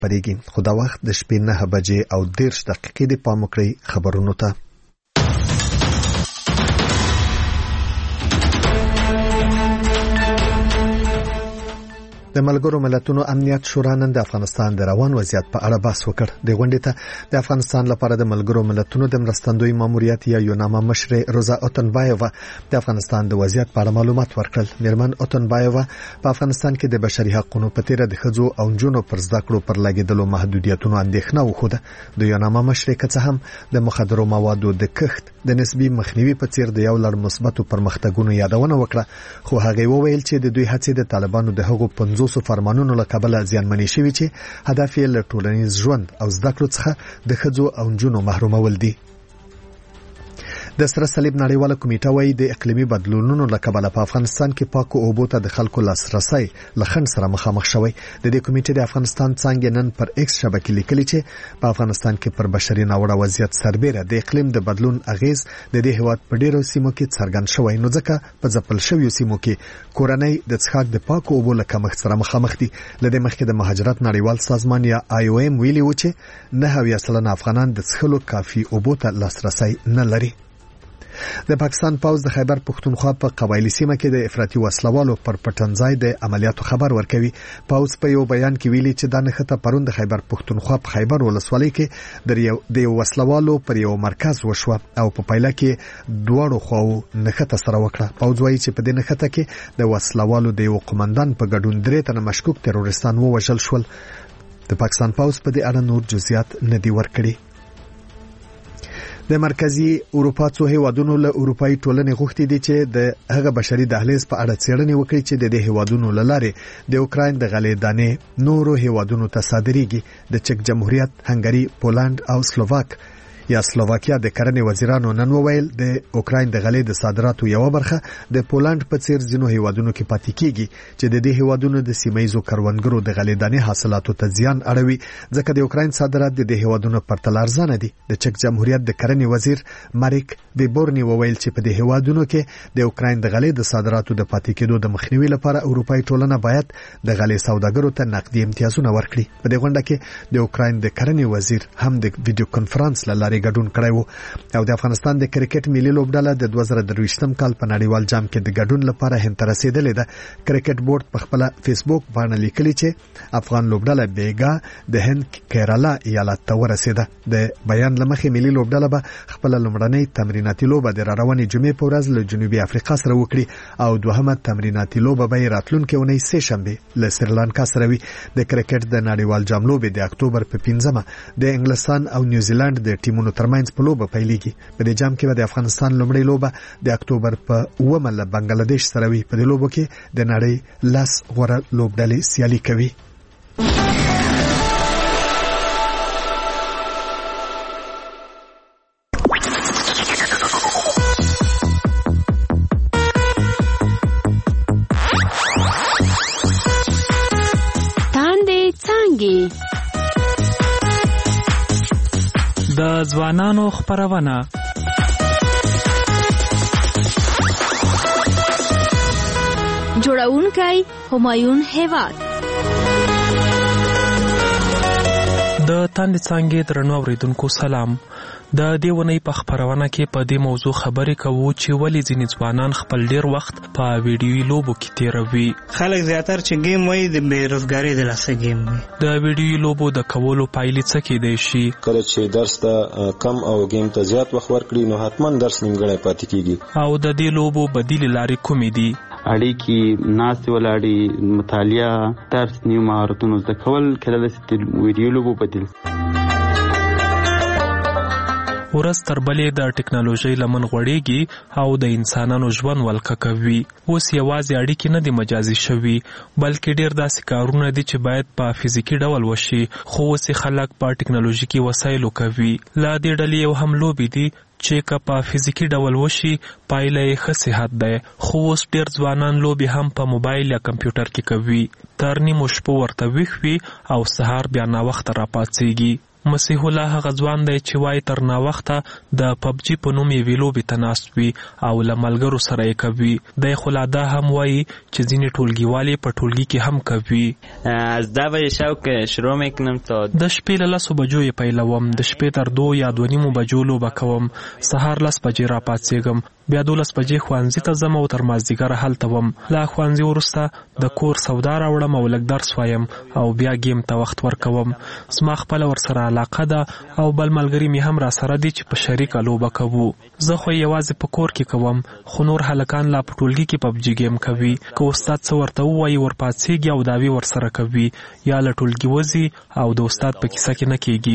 پرېږي. خو دا وخت د شپې 9:30 د پام وکړئ خبرونو ته. د ملګرو ملتونو امنیت شورا نن د افغانستان د روان وضعیت په اړه بحث وکړ. د غونډې ته د افغانستان لپاره د ملګرو ملتونو د مرستندوی ماموریت یا یوناما مشر روزا اوتنبایووا د افغانستان د وضعیت په اړه معلومات ورکړل. میرمن اوتنبایووا په افغانستان کې د بشري حقوقو په تیر د ښځو او نجونو پر زده کړو پر لګیدلو محدودیتونو اندېښنه وښوده. د یوناما مشر که څه هم د مخدرو موادو د کښت د نسبی مخنیوي په څیر د یو لړ مثبتو پرمختګونو یادونه وکړه، خو هغه وویل چې د دوی هڅې د طالبانو د هغو 50 فرمانونو له کبله زیانمنې شوي چې هدف یې له ټولنیز ژوند او زده کړو څخه د ښځو او نجونو محرومول دي. د سره صلیب نړیواله کمیټه وايي د اقلیمي بدلونونو له کبله په افغانستان کې پاکو اوبو ته د خلکو لاسرسي له خنډ سره مخامخ شوی. د دې کمیټې د افغانستان څنګه نن پر ایکس شبکې لیکلي چې په افغانستان کې پر بشري ناوړه وضعیت سربېره د اقلیم د بدلون اغیز د دې هیواد په ډیرو سیمو کې څرګند شوی، نو ځکه په ځپل شویو سیمو کې کورنۍ د څښاک د پاکو اوبو له کمښت سره مخامخ دي. لدې مخکې د مهاجرت نړیوال سازمان یا IOM ویلي و چې 9% افغانان د څښلو کافي اوبو ته لاسرسي نه لري. د پاکستان پوځ د خیبر پښتونخوا په قبایلی سیمه کې د افراطي وسلوالو پر پټنځای د عملیاتو خبر ورکوي. پوځ په یو بیان کې ویلي چې د نښته پرون د خیبر پښتونخوا په خیبر ولسوالۍ کې د وسلوالو پر یو مرکز وشوه او په پایله کې دواړو خواو نښته سره وکړه. پوځ وایي چې په دې نښته کې د وسلوالو د یو قومندان په ګډون 3 تنه مشکوک تروریستان ووژل شول. د پاکستان پوځ په دې اړه نور جزئیات نه دي ورکړي. د مرکزی اروپا څو هیوادونو له اروپאי ټولنې غوښتي دي چې د هغه بشري دهلیز په اړه څېړنې وکړي چې د دې هیوادونو لاره د اوکراین د غلې دانې نورو هیوادونو ته صادرېږي. د چک جمهوریت، هنګری، پولند او سلوواکیا د کرنې وزیرانو نن وویل د اوکراین د غلې د صادراتو یو برخه د پولند په څیر ځینو هیوادونو کې پاتې کیږي چې د دې هیوادونو د سیمایي کروندګرو د غلې دانې حاصلاتو ته زیان اړوي، ځکه د اوکراین صادرات د دې هیوادونو په پرتله ارزانه دي. د چک جمهوریت د کرنې وزیر ماریک بیبورنی وویل چې په دې هیوادونو کې د اوکراین د غلې د صادراتو د پاتې کېدو د مخنیوي لپاره اروپאי ټولنه باید د غلې سوداګرو ته نقدي امتیازونه ورکړي. په دې غونډه کې د اوکراین د کرنې وزیر هم د ویډیو کانفرنس لاره ګډون کړی وو او د افغانستان د کرکټ ملي لوبډله د 2023م کال په نړیوال جام کې د ګډون لپاره هند ته رسیدلې ده. کرکټ بورډ په خپل فیسبوک باندې لیکلي چې افغان لوبډله بیګا د هند کیرالا ایالت ته ورسیده. د بیان لمخې ملي لوبډله به خپل لومړنۍ تمریناتي لوبه د روانې جمعې په ورځ له جنوبي افریقا سره وکړي او دوهمه تمریناتي لوبه به راتلونکي اونۍ سه شنبه له سریلانکا سره وي. د کرکټ د نړیوال جام لوبې د اکتوبر په 15مه د انګلستان او نیوزیلند د ټیمونو ترمنځ په لوبه پیلېږي. په دې جام کې به د افغانستان لومړی لوبه د اکتوبر په 9مه له بنگلاديش سره وي. په دې لوبو کې د نړۍ لاس غوړه لوبډلې سیالي کوي. د ځوانانو خبرونه جوړونکی همایون هیواد د تاندې څانګې درنو اوریدونکو سلام. د دې ونې په خبرونه کې په دې موضوع خبرې کوو چې ولې ځینې ځوانان خپل ډیر وخت په ویډیوي لوبو کې تیروي. خلک زیاتر چې گیم وایي د بیروزګاری د لاسه گیم وي. د ویډیوي لوبو د کولو پایلې څه کېدای شي؟ کله چې درس ته کم او گیم ته زیات وخت ورکړي نو حتما درس نیمګړی پاتې کیږي. او د دې لوبو بدیل لارې کومې دي؟ اړیکې، ناستې ولاړې، مطالعه، درس، نیو مهارتونو زده کول کله چې ویډیو لوبو بدیل. ورځ تر بلې د ټکنالوژۍ لمن غوړېږي او د انسانانو ژوند ولکه کوي. اوس یوازې اړیکې نه دي مجازي شوي، بلکې ډېر داسې کارونه دي چې باید په فزیکي ډول وشي، خو اوس خلک په ټکنالوژیکي وسایلو کوي. لا دې ډلې یو هم لوبې دي چې که په فزیکي ډول وشي پایله یې ښه صحت دی، خو اوس ډېر ځوانان لوبې هم په موبایل یا کمپیوټر کې کوي. تر نیمو شپو ورته ویښ وي او سهار بیا ناوخته راپاڅېږي. مسیح الله هغه ځوان دی چې وایي تر ناوخته د پبجي په نوم یې لوبې ته ناست وي او له ملګرو سره یې کوي. دی خو لا دا هم وایي چې ځینې ټولګیوال په ټولګي کې هم کوي. از 10 بجه شب شروع میکنم تا د شپې له 10 بجو یې پیلوم، د شپې تر 2 یا 2:30 بجو لوبه کوم، سهار 10 بجې راپاڅېږم، بیا 12 بجې ښوونځي ته ځم او تر مازدیګره هلته وم. له ښوونځي وروسته د کور سودا راوړم او لږ درس وایم او بیا ګیم ته وخت ورکوم. زما خپله ورسره علاقه ده او بل ملګري مې هم راسره دي چې په شریکه لوبه کوو. زه خو یوازې په کور کې کوم، خو نور هلکان لا په ټولګي کې پبجي ګیم کوي. که استاد څه ورته ووایي ورپاڅېږي او دعوې ورسره کوي، یا له ټولګي وځي او د استاد په کیسه کې نه کېږي.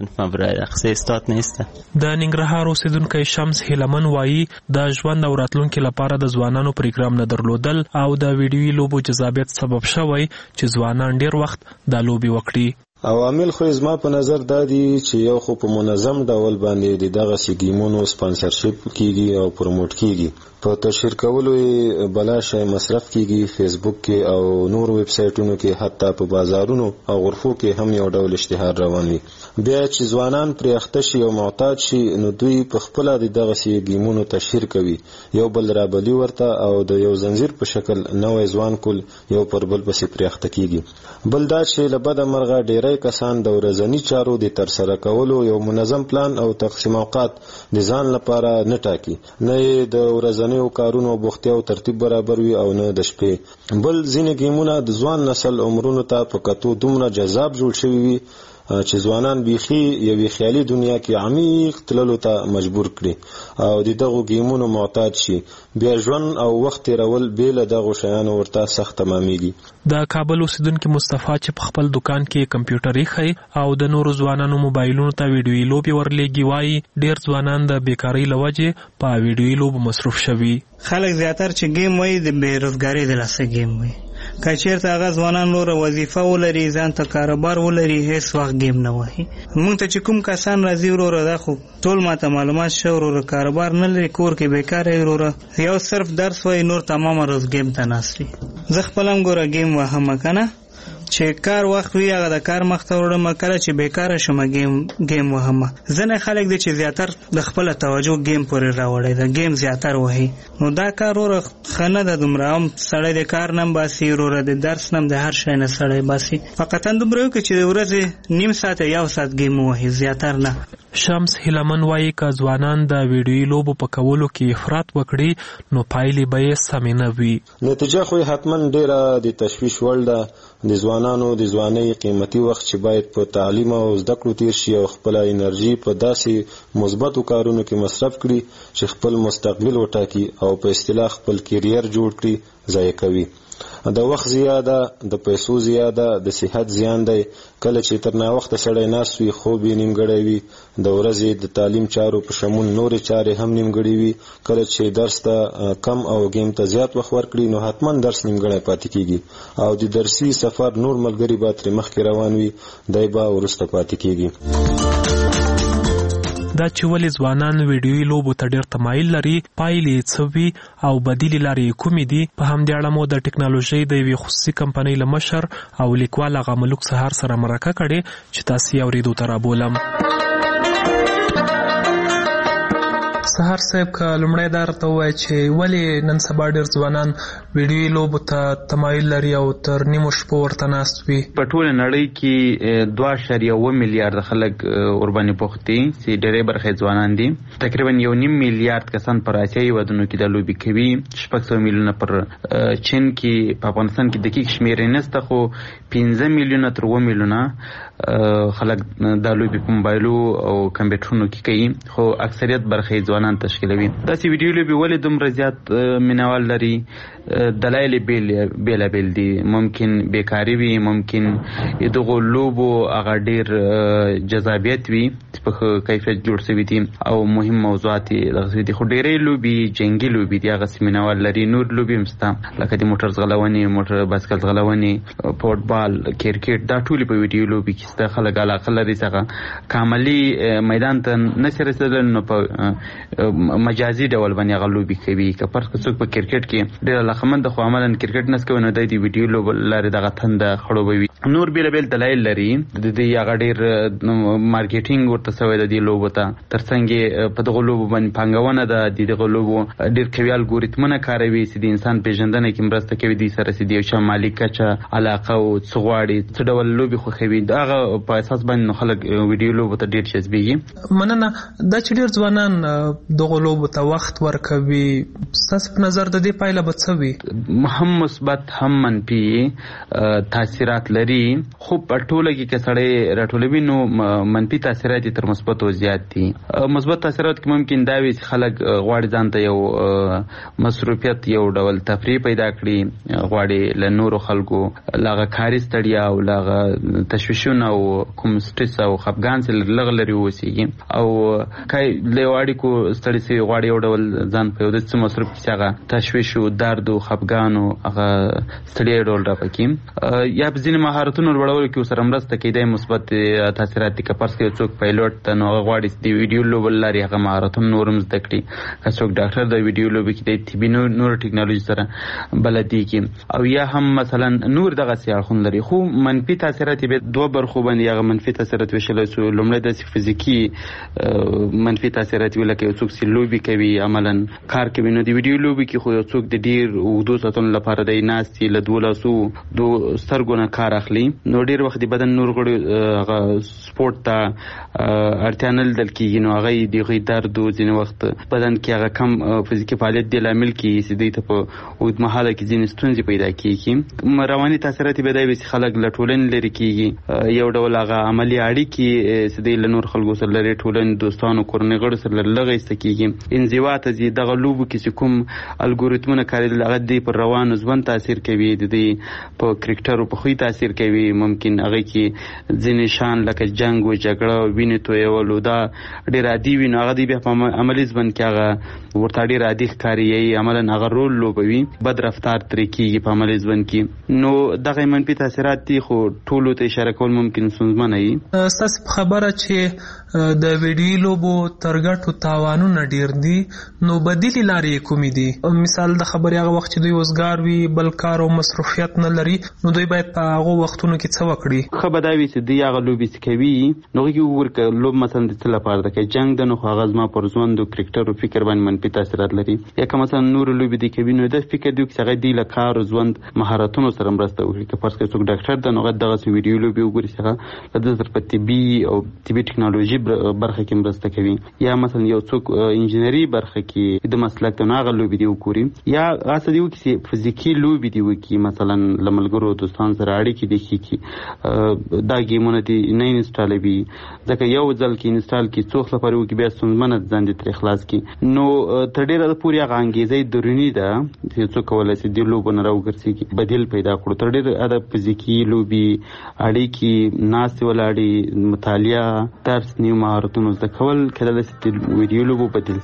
د ننګرهار اوسېدونکی شمس هیلمن وایي د ژوند او راتلونکي لپاره د ځوانانو پروګرام نه درلودل او د ویډیوي لوبو جذابیت سبب شوی چې ځوانان ډیر وخت دا لوبې وکړي. عوامل خو زما په نظر دا دي چې یو خو په منظم ډول باندې دغه سیګیمونو سپانسرشپ کیږي او پروموټ کیږي، په تشهیر کولو بلاشه مصرف کیږي، فیسبوک کې او نور ویب سایټونو کې، حتی په بازارونو او غرفو کې هم یو ډول اشتهار روان وي. بیا چې ځوانان پرې اخته شي او معتاد شي نو دوی په خپل دغه سیګیمونو تشهیر کوي، یو بل رابلی ورته او د یو زنجیر په شکل نوې ځوان کول یو پر بل پسې پرې اخته کیږي. بل دا چې له بده مرغه ډیری کسان د ورځني چارو د ترسره کولو یو منظم پلان او تقسیم اوقات د ځان لپاره نه ټاکي، نه د ورځنیو کارونو بوختیا او ترتیب برابر وي او نه د شپې. بل ځینې ګیمونه د ځوان نسل عمرونو ته په کتو دومره جذاب جوړ شوي وي چې ځوانان بیخي یوې خیالي دنیا کې عمیق تللو ته مجبور کړي او د دغو ګیمونو معتاد شي. بیا ژوند او وخت تیرول بې له دغو شیانو ورته سخت تمامیږي. د کابل اوسیدونکي مصطفی چې په خپل دکان کې کمپیوټر ایښی او د نورو ځوانانو موبایلونو ته ویډیوي لوبې ورلېږي وایي ډېر ځوانان د بیکارۍ له وجې په ویډیوي لوبو مصروف شوي. خلک زیاتر چې گیم وایي د بېروزګارۍ د لاسه گیم وایي. که چېرته هغه ځوانان نوره وظیفه ولري، ځان ته کاروبار ولري، هېڅ وخت گیم نه وایي. مونږ ته چې کوم کسان راځي وروره دا خو ټول ماته معلومات شته وروره، کاروبار نه لري، کور کې بیکاره یې وروره، یو صرف درس وایي، نور تمامه روز گیم ته ناست وي. زه خپله هم ګوره گیم وهم که نه، چې کار وخت وي هغه د کار مخ ته وړم، کله چې بیکاره شم گیم وهم. ځینې خلک دي چې زیاتر د خپله توجه گیم پورې راوړی ده، گیم زیاتر وهي. نو دا کار وروره ښه نه ده دومره. هم سړی د کار نه هم باسي وروره، د درس نه هم د هر شی نه سړی باسي. فقط دومره وکړي چې د ورځې نیم ساعت یا 1 ساعت گیم وهي، زیاتر نه. شمس هیلمن وایي که ځوانان د ویډیوي لوبو په کولو کې افراط وکړي نو پایلې به یې سمې نه وي. نتیجه خو حتما ډیره د تشویش وړ ده. د ځوانانو د ځوانۍ قیمتي وخت چې باید په تعلیم او زده کړو تیر شي او خپل انرژي په داسې مثبتو کارونو کې مصرف کړي چې خپل مستقبل وټاکي او په اصطلاح خپل کیریر جوړ کړي، ضایع کوي. د وخت زیاده، د پیسو زیاده، د صحت زیان دی. کله چې تر ناوخته سړی ناست وي، خوب یې نیمګړی وي، د ورځې د تعلیم چارو په شمول نورې چارې هم نیمګړې وي. کله چې درس ته کم او گیم ته زیات وخت ورکړي نو حتما درس نیمګړی پاتې کیږي او د درسي سفر نور ملګري به ترې مخکې روان وي، دی به وروسته پاتې کیږي. دا چې ولې ځوانان ویډیوي لوبو ته ډېر تمایل لري، پایلې څه وي او بدیلې لارې کومې دي، په همدې اړه مو د ټکنالوژۍ د یوې خصوصي کمپنۍ له مشر او لیکوال هغه ملوک سهار سره مرکه کړې چې تاسې یې اورېدو ته رابولم. سهار صاحب که لومړی دا راته ووایه چې ولې نن سبا ډېر ځوانان ویډیوي لوبو ته تمایل لري او تر نیمو شپو ورته ناست وي؟ په ټوله نړۍ کې 2.1 میلیارد خلک ورباندې بوخت دي چې ډېرې برخې ځوانان دي. تقریبا 1.5 میلیارد کسان پر آسیایي هېوادونو کې دا لوبې کوي. 600 میلیونه پر چین کې، په افغانستان کې دقیق شمېر یې نشته، خو 15 میلیونه تر 2 میلیونه خلک دا لوبې په موبایلو او کمپیوټرونو کې کوي، خو اکثریت برخې ځوانان تشکیلوي. داسې ویډیو لوبې ولې دومره زیات مینوال لري؟ دلایل بیلابیل دي. ممکن بیکاري وي، ممکن دغو لوبو هغه ډېر جذابیت وي چې په کیفیت جوړ شوي دي او مهم موضوعات یې دغسې دي. خو ډېرې لوبې جنګي لوبې دي، هغسې مینوال لري. نور لوبې هم شته لکه د موټر ځغلونې، موټر بایسکل ځغلونې، فوټبال، کرکټ، دا ټولې په ویډیو لوبې کې شته. خلک علاقه لري څخه کاملي میدان ته نشي رسېدلی نو په مجازي ډول باندې هغه لوبې کوي. که فرض کړه څوک په کرکټ کې ډېر علاقمند خو عملاً کرکټ نس کوي نو دی د ویډیو لوبو لارې دغه تنده خړوبوي. نور بیل دلایل لري د دې هغه ډیر مارکیټینګ ورته سوی د دې لوبو ته ترڅنګ په دغه لوبو باندې پانګونه د دغه لوبو ډیر قوي الګوریتمونه کاروي چې د انسان پیژندنه کې مرسته کوي د سره چې د یو مالی کچه علاقه او څغواړي څه ډول لوبي خوښوي دغه په اساس باندې خلک ویډیو لوبو ته ډیر جذبېږي. مننه. دا چې ډیر ځوانان دغه لوبو ته وخت ورکوي ستاسو په نظر د دې پایله به څه وي؟ هم مثبت هم منفي تاثیرات لري خو په ټوله کې که سړی راټولوي نو منفي تاثیرات تر مثبتو زیات دي. مثبت تاثیرات کې ممکن دا وي چې خلک غواړي ځان ته یو مصروفیت یو ډول تفریح پیدا کړي غواړي له نورو خلکو لاغه کاري ستړیا او لاغه تشویشونه او کوم سټرس او خفګان چې لږ لري اوسېږي او کای له اړیکو ستړي سي غواړي یو ډول ځان په یو د مصروف شي هغه تشویش او درد او خفګان او هغه ستړیا ډول راپکې یا په ځینې مهارتونو لوړولو کې سره مرسته کوي د مثبت تاثیرات کې پرس کې څوک پایلوټ ته نو غواړي د ویډیو لوبل لري هغه مهارتونه نورم زده کړي که څوک ډاکټر د ویډیو لوب کې د طبي نور ټیکنالوژي سره بلدي کې او یا هم مثلا نور دغه سیاحون لري. خو منفي تاثیرات به دوه برخو باندې هغه منفي تاثیرات وشل سو لومړی د فزیکی منفي تاثیرات ویل کې څوک سی لوبي کوي عملاً کار کوي نو د ویډیو لوبي کې خو څوک د ډیر اوږدو ساتونو لپاره د ناستي له 2 سترګونه کار اخلي نو ډیر وخت د بدن نور غړي هغه سپورت ته اړتیا نه لیدل کېږي نو هغه د غوي درد او ځینې وخت بدن کې هغه کم فزیکي فعالیت دی لامل کېږي چې دوی ته په اوږدمهاله کې ځینې ستونزې پیدا کېږي. رواني تاثیرات به دا وي چې خلک له ټولنې لرې کېږي یو ډول هغه عملي اړیکې چې دوی له نور خلکو سره لري ټولنې دوستانو کورنۍ غړو سره لږه ایسته کېږي انزوا ته ځي دغه لوبو کې چې کوم الګوریتمونه کارېدل هغه دوی پر روانو ژوند تاثیر کوي د دوی په کرکټر او په خوی تاثیر کوي ممکن هغه کې ځینې شان لکه جنگ او جګړه او وینې تویول دا ډېر عادي وي نو هغه دی په عملي ژوند کې هغه ورته ډېر عادي ښکاري عملاً هغه رول لوبوي بد رفتار ترې کېږي په عملي ژوند کې نو دغه منفي تاثیرات دي خو ټولو ته اشاره کول ممکن ستونزمنه وي. ستاسو په خبره چې د ویډیو لوبو تر ګټو تاوانونه ډېر دي نو بدیلې لارې کومې دي؟ مثال د خبرې هغه وخت چې دوی وزګار وي بل کار او مصروفیت نه لري نو دوی باید په هغه وختونو کې څه وکړي؟ ښه به دا وي چې دوی هغه لوبې کوي نو هغې وګوري لوب مثلا د څه لپاره ده که جنګ ده نو خو هغه زما پر ژوند او کرکټر او فکر باندې منفي تاثیرات لري یا که مثلا نورو لوبې دوی کوي نو دا فکر دوی چې هغه دوی له کار او ژوند مهارتونو سره مرسته وکړي که فرض کړه څوک ډاکټر ده نو هغه دغسې ویډیو لوبې وګوري چې هغه له ده سره په طبي او طبي ټیکنالوژي برخه کې مرسته کوي یا مثلا یو څوک انجینري برخه کې د مسلک ته هغه لوبې دی وګوري یا هڅه دی وکړي چې فزیکي لوبې دی وکړي مثلا له ملګرو دوستانو سره اړیکې دی ښې دا ګیمونه دي نه انسټالوي ځکه یو ځل کې انسټال کړي څو وخت لپاره وکړي بیا ستونزمنه ځان دې ترې خلاص کړي نو تر ډېره پورې هغه انګېزه دروني ده چې څوک کولی شي دې لوبو نه راوګرځېږي بدیل پیدا کړو تر ډېره د فزیکي لوبې اړیکې ناستې ولاړې مطالعه درس نیو مهارتونو زده کول کېدلی شي د ویډیو لوبو بدیل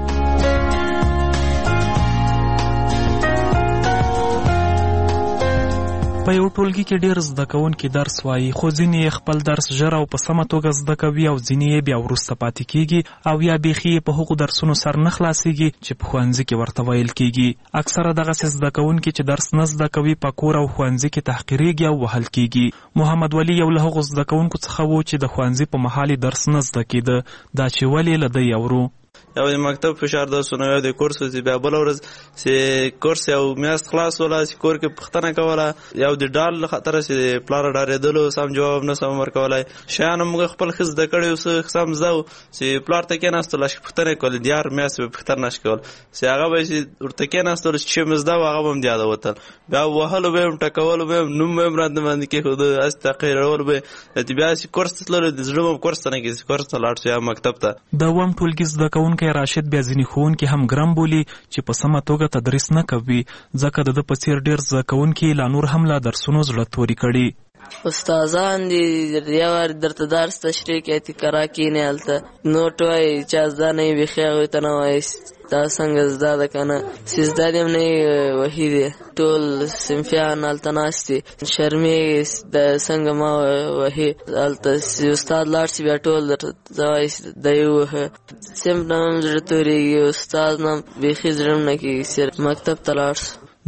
په یو ټولګي کې ډېر زده کوونکي درس وایي خو ځینې خپل درس ژر او په سمه توګه زده کوي او ځینې یې بیا وروسته پاتې کېږي او یا بیخي په هغو درسونو سر نه خلاصېږي چې په ښوونځي کې ورته ویل کېږي. اکثره دغسې زده کوونکي چې درس نه زده کوي په کور او ښوونځي کې تحقیرېږي او وهل کېږي. محمد ولي یو له هغو زده کوونکو څخه و چې د ښوونځي په مهال درس نه زده کېده دا چې ولې له دی اورو یو د مکتب فشار درسونه یو د کورس چې بیا بله ورځ چې کورس یو میاشت خلاص وله چې کور کې پوښتنه کوله یو د ډال له خطره چې پلاره ډارېدلو سم جواب نه سم ورکولی شیان موږ خپل ښه زده کړی څه سم زده و چې پلار ته کېناستلو چې پوښتنه یې کولې د یار میاشت به پوښتنه نشي کول چې هغه به چې ورته کېناستلو چې مې زده و هغه به هم د یاده وتل بیا وهلو به یې هم ټکولو به یې هم نوم به یې هم راته باندې کېښوده هسې تحقیرولو به یې بیا چې کورس ته تللو د زړه به کورس ته نه کېږي کورس ته لاړ شو یا مکتب ته. د اووم ټولګي زده کوونکی راشد بیا ځینې ښوونکي هم ګرم بولي چې په سمه توګه تدریس نه کوي ځکه د ده په څېر ډېر زده کوونکي لا نور هم له درسونو زړه توري کړي. استادان دي یو وار درته درس تشریح کوي چې کرا کښېنې هلته نوټ وایي چا زده نه وي بیخي هغوی ته نه وایي دا څنګه زده ده که نه چې زده دې هم نه وهي دی ټول صنفیان هلته ناست دي شرمېږي د څنګه ما وهي هلته چې استاد لاړ شي بیا ټول درته وایي دی ووهه صنف نه هم زړه تورېږي استاد نه هم بیخي زړه هم نه کېږي چې مکتب ته لاړ شو.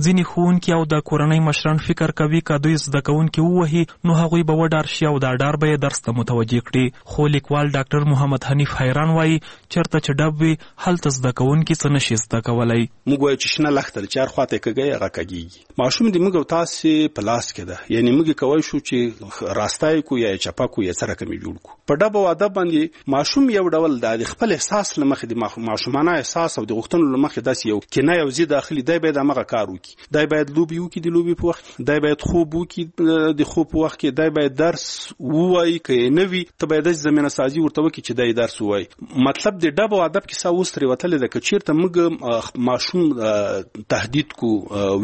ځینې ښوونکي او د کورنۍ مشران فکر کوي که دوی زده کوونکي ووهي نو هغوی به وډار شي او دا ډار به یې درس ته متوجه کړي. خو لیکوال ډاکټر محمد حنیف حیران وایي چېرته چې ډب وي هلته زده کوونکي څه نشي زده کولی. موږ وایو چې شنه لښته چې هر خواته یې کږی هغه کږېږي. ماشوم د موږ او تاسې په لاس کې ده، یعنې موږ کولی شو چې راستی کو یا چپه کو یا څه رقم یې جوړ کړو. په ډب او ادب باندې ماشوم یو ډول د خپل احساس له مخې د ماشومانه احساس او د غوښتنو له مخې داسې یو کنه یو ضد داخلي دی باید همغه کار وکړي، دی باید لوبې وکړي د لوبې په وخت، دی باید خوب وکړي د خوب په وخت کې، دی باید درس ووایي که یې نه وي ته باید داسې زمینه سازي ورته وکړي چې دی درس ووایي. مطلب د ډب او ادب کیسه اوس ترې وتلې ده که چېرته موږ ماشوم تهدید کو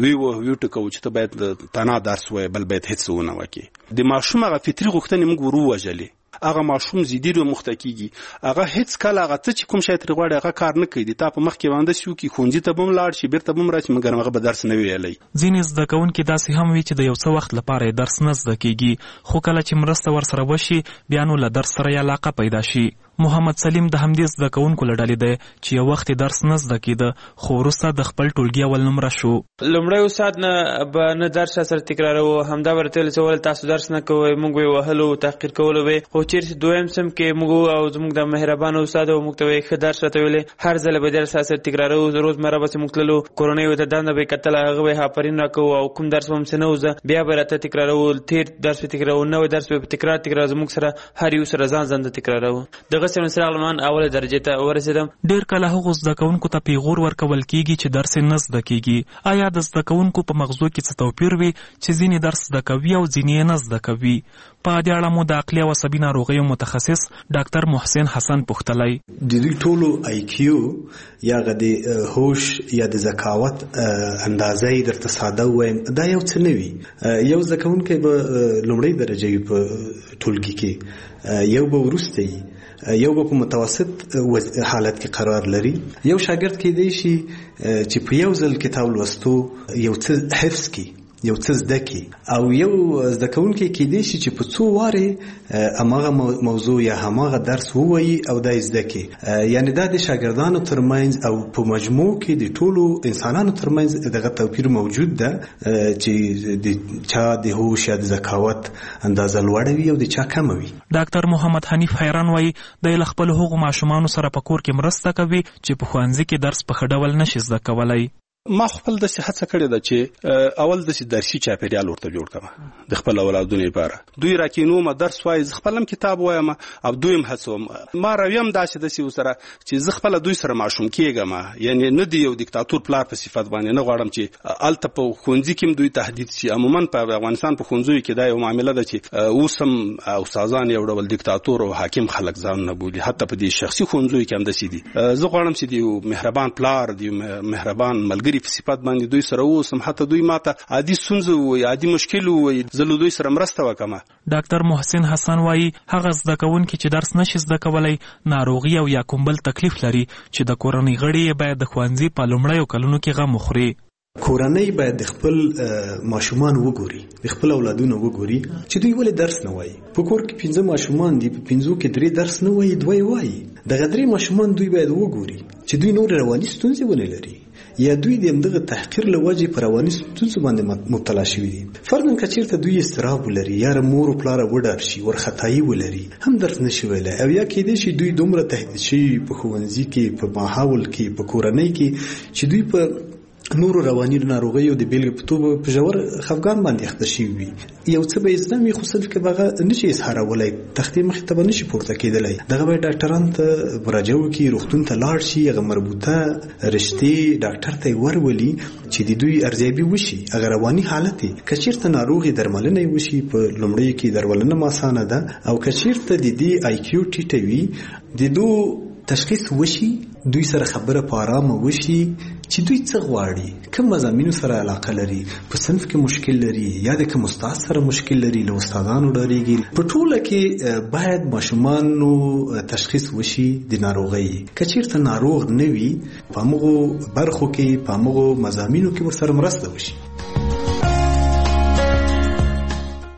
ویو ټکو چې ته باید تنها درس ووایي بل باید هېڅ ونه وکړي. د ماشوم هغه فطري غوښتنې موږ ور ووژلې. هغه ماشوم زیدي مخته کیږي، هغه هیڅ کله هغه څه چې کوم شی ترې غواړي هغه کار نه کوي. د تا په مخ کې باندې شو کې ښوونځي ته به هم لاړ شي بیرته به هم راشي مګر هغه به درس نه ویلی. ځینې زده کوونکي داسې هم وي چې د یو څه وخت لپاره یې درس نه زده کیږي، خو کله چې مرسته ورسره وشي بیا نو له درس سره یې علاقه پیدا شي. محمد سلیم د همدې زده کوونکو له ډلې دی چې یو وخت درس نه زده کېده خو وروسته د خپل ټولګي اول نمره شو. لومړی استاد نه درس سره تکراروه، همدا ورته ویل چې ولې تاسو درس نه کوئ، موږ یې وهلو تحقیر کولو وی. خو چېرته دویم سم کې موږ او زموږ د مهربان استاد او موږ ته وایي ښه درس راته ویلې، هر ځل به درس سره تکراروه، روزمره به موږ تللو، کورنۍ ورته دنده به یې کتله، هغه به یې آفرین راکوو او کوم درس به هم څه نه وزه بیا به راته تکراروو، تېر درس به تکراروو، نوی درس به تکرار زموږ سره هر یو سره ځان ځان تکراروو. دغسې مسلمان اوله درجه ته ورسېدم. ډېر کله هغو زده کوونکو ته پیغور ورکول کېږي چې درس یې نه زده کېږي. آیا د زده کوونکو په مغزو کې څه توپیر وي چې ځینې درس زده کوي او ځینې یې نه زده کوي؟ په دې اړه مو د عقلي او عصبي ناروغیو متخصص ډاکټر محسن حسن پوښتلی. د دوی ټولو IQ یا د هوش یا د ذکاوت اندازه یې درته ساده ووایم دا یو څه نه وي. یو زده کوونکی به لومړۍ درجه وي په ټولګي کې، یو به وروسته وي، یو به په متوسط حالت کې قرار لري. یو شاګرد کېدای شي چې په یو ځل کتاب لوستو یو څه حفظ کړي، یو څه زده کړي، او یو زده کوونکی کېدای شي چې په څو وارې هماغه موضوع یا هماغه درس ووایي او دا یې زده کړي. یعنې دا د شاګردانو ترمنځ او په مجموع کې د ټولو انسانانو ترمنځ دغه توپیر موجود ده چې د چا د هوش یا د ذکاوت اندازه لوړه وي او د چا کمه وي. ډاکټر محمد حنیف حیران وایي دی له خپلو هغو ماشومانو سره په کور کې مرسته کوي چې په ښوونځي کې درس په ښه ډول نشي زده کولی. ما خپل داسې هڅه کړې ده چې اول داسې درسي چاپېریال ورته جوړ کړم د خپل اولادونو لپاره. دوی راکینوم درس وایي، زه خپل هم کتاب وایم او دوی هم هڅوم. ما رویم داسې ورسره چې زه خپل دوی سره ماشوم کېږم، یعنې نه دی یو دیکتاتور پلار په صفت باندې نه غواړم چې هلته په ښوونځي کې هم دوی تهدید شي. عموما په افغانستان په ښوونځیو کې دا یو معامله ده چې اوس هم استادان یو ډول دیکتاتور او حاکم خلک ځانونه بولي، حتی په دې شخصي ښوونځیو کې هم داسې دي. زه غواړم چې د یو مهربان پلار د یو مهربان ملګري په صفت باندې دوی سره اوسم، حتی دوی ماته عادي ستونزه ووایي، عادي مشکل ووایي، زه له دوی سره مرسته وکړم. ډاکټر محسن حسن وایي هغه زده کوونکي چې درس نشي زده کولی ناروغي او یا کوم بل تکلیف لري چې د کورنۍ غړي یې باید د ښوونځي په لومړیو کلونو کې غم وخوري. کورنۍ باید د خپل ماشومان وګوري، د خپل اولادونو وګوري چې دوی ولې درس نه وایي. په کور کې 5 ماشومان دي، په 5 کې 3 درس نه وایي، 2 وایي. دغه 3 ماشومان دوی باید وګوري چې دوی نور رواني ستونزې ونه لري یا دوی د همدغه تحقیر له وجې په رواني ستونزو باندې مبتلا شوي دي. فرضاً که چېرته دوی اضطراب ولري یا مور او پلاره وډار شي، ورختایي ولري، هم درس نشي ویلی، او یا کېدای شي دوی دومره تهدید شوي په ښوونځي کې، په ماحول کې، په کورنۍ کې چې دوی په نورو رواني ناروغیو د بیلګې په توګه په ژور خفګان باندې اخته شوي وي. یو څه به یې زده وي خو صرف کې به هغه نشي اظهارولی، تختې مخې ته به نشي پورته کېدلی. دغه باید ډاکټرانو ته مراجعه وکړي، روغتون ته لاړ شي، هغه مربوطه رشتې ډاکټر ته یې ورولي چې د دوی ارزیابي وشي، هغه رواني حالت یې. که چېرته ناروغ یې درملنه یې وشي، په لومړیو کې درملنه اسانه ده، او که چېرته د دې IQ ټیټه وي د دو تشخیص وشي، دوی سره خبره په آرامه وشي چې دوی څه غواړي، کوم مضامینو سره علاقه لري، په صنف کې مشکل لري یا د کوم استاد سره مشکل لري، له استادانو ډارېږي. په ټوله کې باید ماشومانو تشخیص وشي د ناروغۍ. که چېرته ناروغ نه وي په همغو برخو کې، په همغو مضامینو کې ورسره مرسته وشي.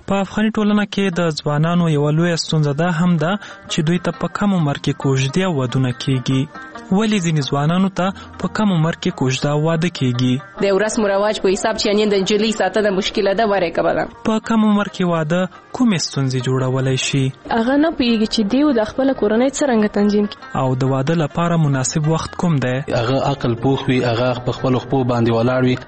په افغاني ټولنه کې د ځوانانو یوه لویه ستونزه دا هم ده چې دوی ته په کم عمر کې کوژدې او ودونه کیږي. ولې ځینې ځوانانو ته په کم عمر کې کوژده او واده کیږي؟ د رسم و رواج په حساب چې د نجلۍ ساتنه مشکله ده وره کوله. په کم عمر کې واده کومې ستونزې جوړولی شي؟ هغه نه پوهېږي چې دیو د خپله کورنۍ څرنګه تنظیم کړي او د واده لپاره مناسب وخت کوم دی. هغه عقل پوخ وي، هغه په خپلو خپو باندې ولاړ وي.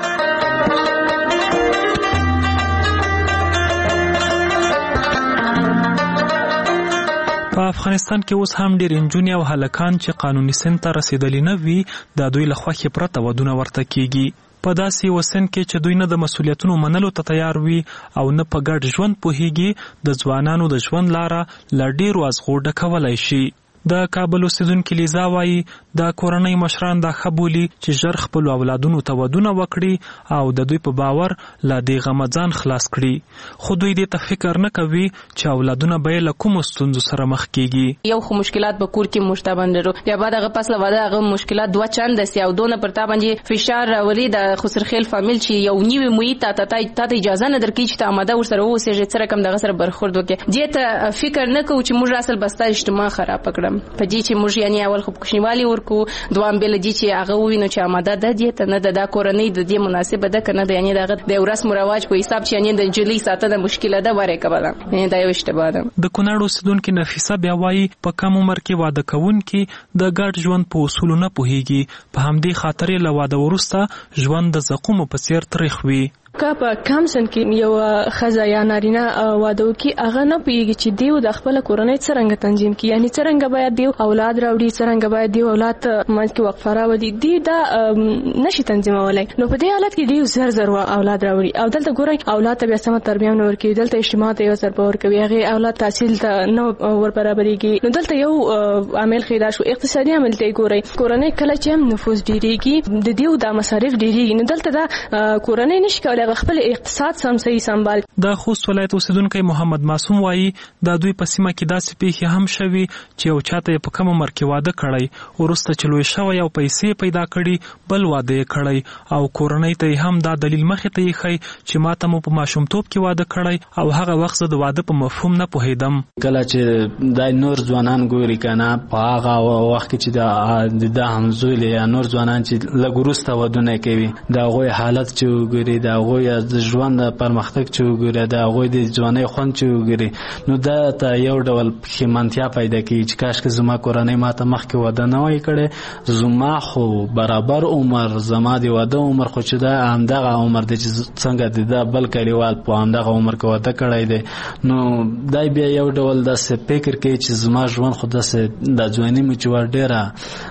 په افغانستان کې اوس هم ډېر نجونې او هلکان چې قانوني سن ته رسېدلي نه وي د دوی له خوښې پرته ودونه ورته کیږي. په داسې یوه سن کې چې دوی نه د مسؤلیتونو منلو ته تیار وي او نه په ګډ ژوند پوهیږي، د ځوانانو د ژوند لاره له ډېرو ازغو ډکولی شي. د کابل اوسیدونکي لیزا وایي د کورنۍ مشران دا ښه بولي چې ژر خپلو اولادونو ته ودونه وکړي او د دوی په باور له دې غمه ځان خلاص کړي. خو دوی دې ته فکر نه کوي چې اولادونه به یې له کومو ستونزو سره مخ کیږي. یو خو مشکلات به کور کې مشته باندې بیا بعد هغه پس له واده هغه مشکلات دوه چنده سي او دونه پر تا باندې فشار راولي د خسرخیل فامیل چې یو نیوي محیط ته اجازه نه درکړي چې ته آماده ورسره اوسېږې څه رقم دغه سره برخورد وکړې. دې ته فکر نه کوو چې موږ اصل بستا اجتماع خراب کړم په دې چې موږ یعنی اول خو کوشنیوالي ورکو دوام بل دي چې هغه وینو چې آماده ده دې ته نه د کورنۍ د دې مناسبه ده کنه د یعنی دغه د رسم و رواج په حساب چې یعنی د نجلۍ ساتنه مشکله ده وره کوله. یعنی دا یو اشتباه ده. د کونړ اوسیدونکي نفیسه بیا وایي په کم عمر کې واده کوونکي د ګډ ژوند په اصولو نه پوهیږي، په همدې خاطر یې له واده وروسته ژوند د زقومو په څیر تریخ وي. که په کم سن کې یو ښځه یا نارینه واده وکړي هغه نه پوهېږي چې دیو د خپله کورنۍ څرنګه تنظیم کړي، یعنې څرنګه باید دیو اولاد راوړي، څرنګه باید دیو اولاد ته منځ کې وقفه راولي. دیو دا نشي تنظیمولی. نو په دې حالت کې دیو زر اولاد راوړي او دلته ګورئ اولاد ته بیا سمه تربیه نه ورکوي، دلته اجتماع ته یو ضربه ورکوي، هغې اولاد تحصیل ته نه ور برابرېږي. نو دلته یو عامل خیدا شو، اقتصادي عامل ته یې ګورئ. کورنۍ کله چې هم نفوذ ډېرېږي د دیو دا مصارف ډېرېږي، نو دلته دا کورنۍ نشي کولی هغه خپل اقتصاد صحیح سنبال. د خوست ولایت اوسیدونکی محمد معصوم وایي د دوی په سیمه کې داسې پیښې هم شوي چې یو چاته یې په کم عمر کې واده کړی، وروسته چې لوی شوی او پیسې پیدا کړي بل واده یې کړی او کورنۍ ته یې هم دا دلیل مخې ته ایښی چې ما ته مو په ماشومتوب کې واده کړی او هغه وخت زه د واده په مفهوم نه پوهېدم. کله چې دا نور ځوانان ګوري کنه په هغه وخت کې چې د همزولې یا نور ځوانان چې لږ وروسته ودونه کوي د هغوی حالت چې وګوري، د هغوی ژوند پرمختګ چې وګوري، د هغوی د ځوانۍ خوند چې وګوري، نو دا ته یو ډول پښیمانتیا پیدا کوي چې کاشکې زما کورنۍ ما ته مخکې واده نه وای کړی، زما خو برابر عمر زما د واده عمر خو چې دا همدغه عمر دی چې څنګه د دا بل کلیوال په همدغه عمر کې واده کړی دی. نو دا بیا یو ډول داسې فکر کوي چې زما ژوند خو داسې د ځوانۍ مې چې ډېره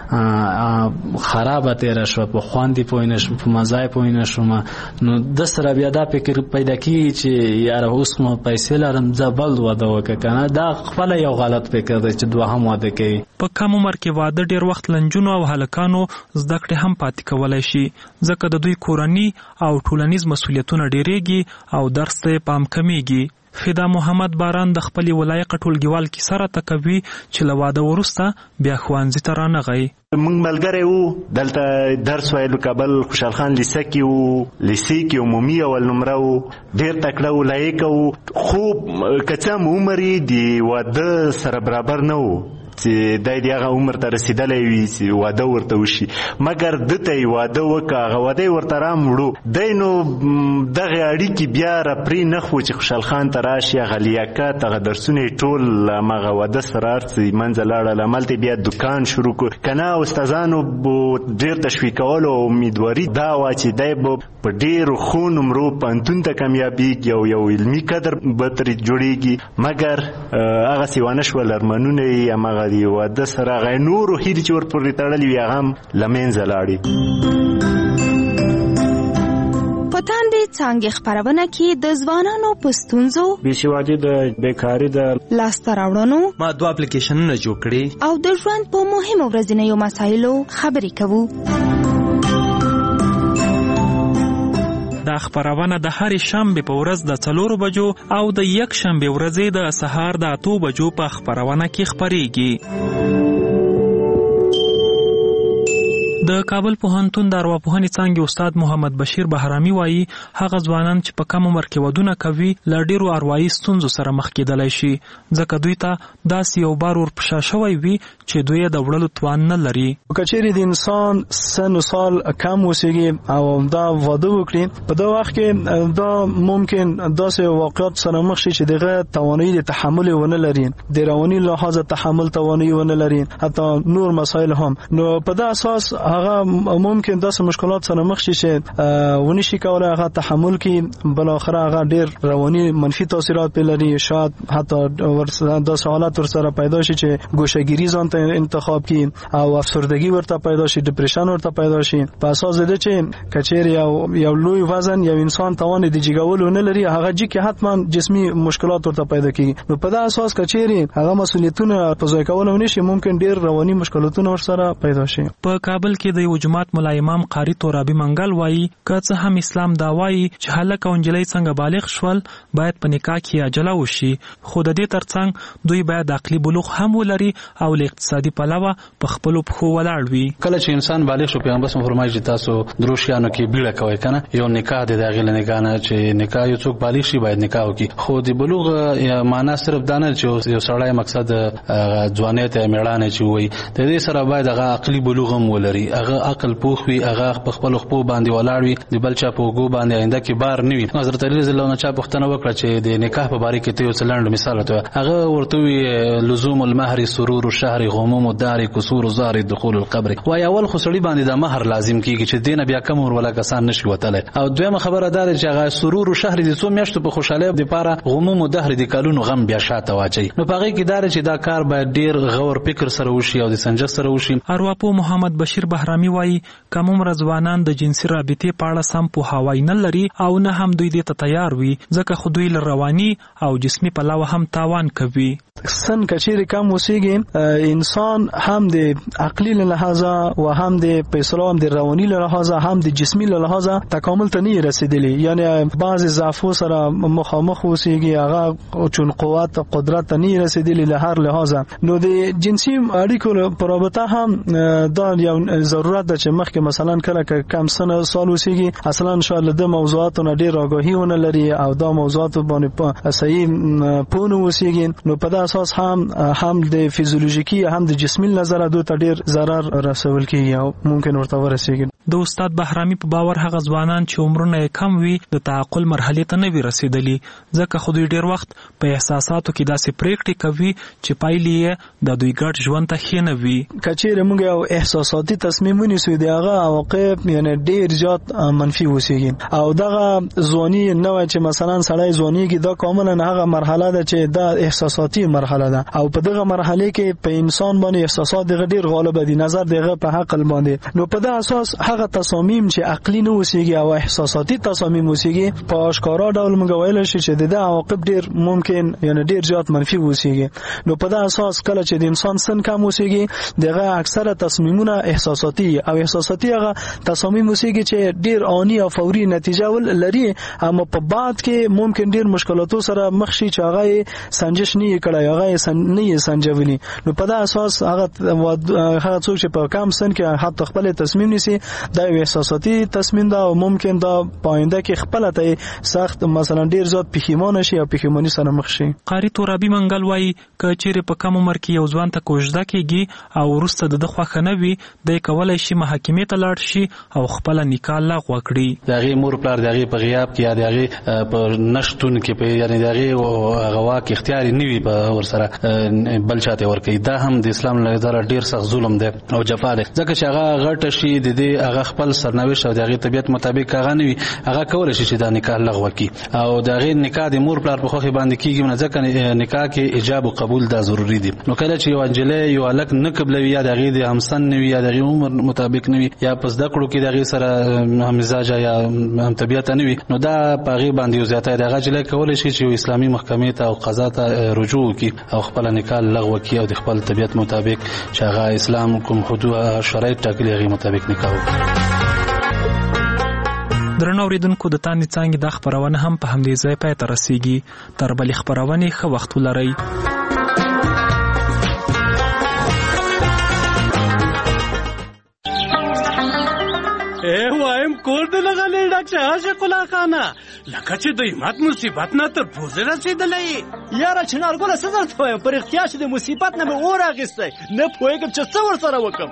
خرابه تېره شوه، په خوند یې پوه نه شوم، په مزه یې پوه نه شوم. نو د سره بیا دا فکر پیدا کیږي چې یاره اوس مو پیسې لرم زه بل واده وکړه کنه. دا خپله یو غلط فکر دی چې دوهم واده کوي. په کم عمر کې واده ډېر وخت له نجونو او هلکانو زده کړې هم پاتې کولی شي، ځکه د دوی کورني او ټولنیز مسؤلیتونه ډېرېږي او درس ته یې پام کمیږي. فدا محمد باران د خپلې ولایقه ټولګیوال کیسه راته کوي چې له واده وروسته بیا ښوونځي ته رانغی. موږ ملګری وو، دلته درس ویلو کابل خوشحال خان لیسه کې وو، لیسې کې عمومي اول نمره وو، ډېر تکړه وو، لایق وو، خو که څه هم عمر یې د واده سره برابر نه وو چې دی د هغه عمر ته رسېدلی وي چې واده ورته وشي، مګر ده ته یې واده وکړه، هغه واده یې ورته راموړو. دی نو دغې اړیکې بیا راپرې نه خو چې خوشحال خان ته راشي، هغه لیاقت هغه درسونه یې ټول همغه واده سره هر څه منځه لاړل. هملته بیا دوکان شروع کړو که نه استادانو ډېر تشویقولو او امیدواري دا وه چې دی به په ډېرو ښو نمرو پوهنتون ته کامیابېږي او یو علمي قدر به ترې جوړېږي، مګر هغسې ونه شول. ارمانونه یې همغه د واده سره هغه نورو هیلې چې ورپورې تړلې وي هغه هم له منځه لاړې. په تاندې څانګې خپرونه کې د ځوانانو په ستونزو، بېسوادي د بیکاري د لاسته راوړنو، ما 2 اپلیکیشنونه جوړ کړي او د ژوند په مهمو ورځنیو مسایلو خبرې کوو. دا خپرونه د هرې شنبې په ورځ د 4 بجو او د یک شنبې ورځې د سهار د 8 بجو په خپرونه کې خپرېږي. د کابل پوهنتون د ارواپوهنې څانګې استاد محمد بشیر بهرامي وایي هغه ځوانان چې په کم عمر کې ودونه کوي له ډېرو اروايي ستونزو سره مخ کېدلی شي ځکه دوی ته داسې یو بار ورپشا شوی وي چې دوی د وړلو توان نه لري. که چیرې د انسان سن و سال کم اوسېږي او دا واده وکړي په دا وخت کې دا ممکن داسې واقعیت سره مخ شي چې دغه توانایي د تحمل ونه لري، د رواني لحاظ تحمل توانایي ونه لري، حتی نور مسایل هم. نو په دا اساس هغه ممکن داسې مشکلات سره مخ شي چې ونشي کولای هغه تحمل کړي، بل اخر هغه ډېر رواني منفي تاثیرات په لري، شاید حتی داسې حالات ورسره پیدا شي چې ګوشهګیري ځان ته انتخاب کړي او افسردگی ورته پیدا شي، ډیپریشن ورته پیدا شي. په اساس د چې کچېر یو لوی وزن یو انسان توان د جګولو نه لري، هغه چې حتما جسمي مشکلات ورته پیدا کیږي. نو په دا اساس کچېر هغه مسؤلیتونه په ځای کولو نشي، ممکن ډېر رواني مشکلاتونه ورسره پیدا شي. په کابل کې د یو جماعت ملا امام قاری تورابي منګل وایي که څه هم اسلام دا وایي چې هلک او نجلۍ څنګه بالغ شول باید په نکاح کې عجله وشي، خو د دې ترڅنګ دوی باید عقلي بلوغ هم ولري او له اقتصادي پلوه په خپلو پښو ولاړ وي. کله چې انسان بالغ شو پیغمبر صلی الله علیه وسلم تاسو درو شیانو کې بیړه کوي کنه، یو نکاح د دغه نکاح نه چې نکاح یو څوک بالغ شي باید نکاح وکړي، خو د بلوغ معنا صرف دا نه چې یو سړی مقصد ځوانیت میړانه چې وي، د دې سره باید هغه عقلي بلوغ هم ولري، هغه عقل پوخ وي، هغه په خپل خپل باندې ولاړ وي، د بل چا په وګو باندې آینده کې بار نه وي. حضرت علی رضی الله عنه چا پوښتنه وکړه چې د نکاح په باره کې ته یو څلند مثال ته، هغه ورته وی لزوم المهر سرور الشهر غموم الدار كسور زار دخول القبر. وای اول خو سړي باندې د مہر لازم کیږي چې دینه بیا کم ور ولا کسان نشي وتله، او دویمه خبره ده چې هغه سرور الشهر د څو میاشتو په خوشاله د پاره غموم الدهر د کلونو غم بیا شاته واچي. نو پاره کې دار چې دا کار باید ډیر غور فکر سره وشي او د سنجش سره وشي. ارواپو محمد بشیر بهرامي وایي کوم عمر ځوانان د جنسي رابطې په اړه سم پوهاوی نه لري او نه هم دوی دې ته تیار وي ځکه خو دوی له رواني او جسمي پلوه هم تاوان کوي. سن کچېر کم وسیږي انسان هم د عقلی له لحاظه و هم د پیسلام د رواني له لحاظه هم د جسمي له لحاظه تکامل ته نه رسیدلی، یعنی بعض ضعفو سره مخامخ وسیږي، هغه چون قوت قدرت ته نه رسیدلی له هر لحاظه. نو د جنسي اړیکو په رابطه هم دا یو ضرورت ده چې مخکې مثلا کله کم سن سال وسیږي اصلا انشاءالله د موضوعاتو ډیر آگاهی ونه لري او دا موضوعات باندې صحیح پونه وسیږي. نو په اساس هم د فیزیولوژیکی هم د جسمي نظر دوی ته ډیر ضرر رسول کیږي او ممکن ورته ورسیږي. د استاد بهرامي په باور هغه ځوانان چې عمرونه کم وي د تعقل مرحله ته نه وي رسیدلی ځکه خو دوی ډیر وخت په احساساتو کې داسې پریکړې کوي چې پایلې د دوی ګډ ژوند ته ښه نه وي. کچېر موږ یو احساساتي تصمیم ونیسو دی هغه عواقب یعنی ډیر زیات منفي وسیږي او دغه ځواني نه وای چې مثلا سړی ځوانيږي دا کاملا هغه مرحله ده چې دا احساساتي مرحله ده او په دغه مرحله کې په انسان باندې احساسات دغه ډیر غالب دي، نظر دغه په عقل باندې. نو په دغه اساس هغه تصامیم چې عقلی نه وسیږي او احساساتي تصامیم وسیږي په اشکارا ډول موږ ویل شي چې د عواقب ډیر ممکن یعنی ډیر زیات منفي وسیږي. نو په دغه اساس کله چې د انسان سن کم وسیږي دغه اکثره تصمیمونه احساساتي او احساساتي هغه تصامیم وسیږي چې ډیر آنی او فوري نتیجه لري، اما په بعد کې ممکن ډیر مشکلاتو سره مخ شي چې هغه سنجش نه کړي، هغه نه سنجولي. نو په دغه اساس هغه څوک چې په کم سن کې حتی خپل تصمیم نیسي دا یو احساساتي تصمیم ده او ممکن دا پاینده کې خپل ته سخت مثلا ډیر زیات پښیمانه شي او پښیمانی سره مخ شي. قاری تورابي منګل وایي که چیرې په کم عمر کې یو ځوان ته کوژده کیږي او وروسته د خوښه نه وي د کولای شي محکمې ته لاړ شي او خپل نکاح لغوه کړي. دغه مور پلار دغه په غیاب کې یا دغه په نشټون کې په یعنی دغه غواک اختیاري نه وي په ورسره بل چاته ورکي. دا هم د اسلام له نظر ډیر سخت ظلم دی او جفا دی ځکه چې هغه غټ شي د دې هغه خپل سرنوشت او دغه طبيعت مطابق هغه نه وي، هغه کول شي چې دا نکاح لغوه کی او دغه نکاح د مور پلار په خوخي باندې کیږي، نه ځکه نکاح کې ایجاب او قبول دا ضروری دي. نو کله چې یو انجلې یو الک نه قبلوي یا دغه د همسن نه وي یا دغه عمر مطابق نه وي یا پس د کړو کې دغه سره هم مزاج یا هم طبيعت نه وي، نو دا پاغي باندې زیاته دغه جلې کول شي چې اسلامي محکمې ته او قضا ته رجوع کی او خپل نکاح لغوه کی او د خپل طبيعت مطابق چې هغه اسلام کوم حدود شرایط ټاکلي هغه مطابق نکاح وکړي. درنو اوریدونکو د تاندې څانګې د خبرونه هم په همدې ځای پای ته رسیږي. تر بلې خبرونه ښه وخت ولرئ. وایم کور دې لغلې ډاکټر عاشق الله خانه لکه چې د همت مصیبت نه تر پوزې رسېدلی یاره چنارګله څه درته وایم په رښتیا چې د مصیبت نه مې اور اخیستی نه پوهېږم چې څه ورسره وکړم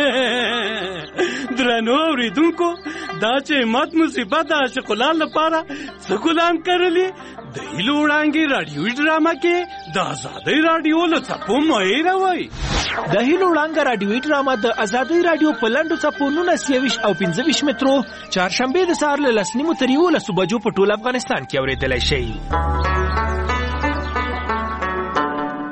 درنو اورېدونکو دا چې همت مصیبت د عاشق الله لپاره څه ګلان کرلي د هیلو وړانګې راډیوي ډرامه کې د ازادۍ راډیو له څپو مه هېروئ. د هیلو وړانګه راډیوي ډرامه د ازادۍ راډیو په لنډو څپو 19 او 15 مترو چهارشنبې د سهار له 10:30 تر 11 بجو په ټول افغانستان کې اورېدلی شئ.